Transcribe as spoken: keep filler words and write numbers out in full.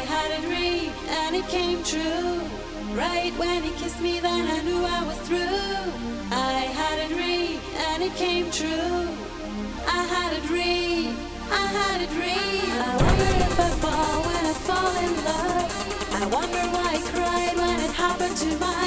had a dream and it came true. Right when he kissed me, then I knew I was through. I had a dream and it came true. I had a dream, I had a dream. I wonder if I fall when I fall in love. I wonder why I cried when it happened to my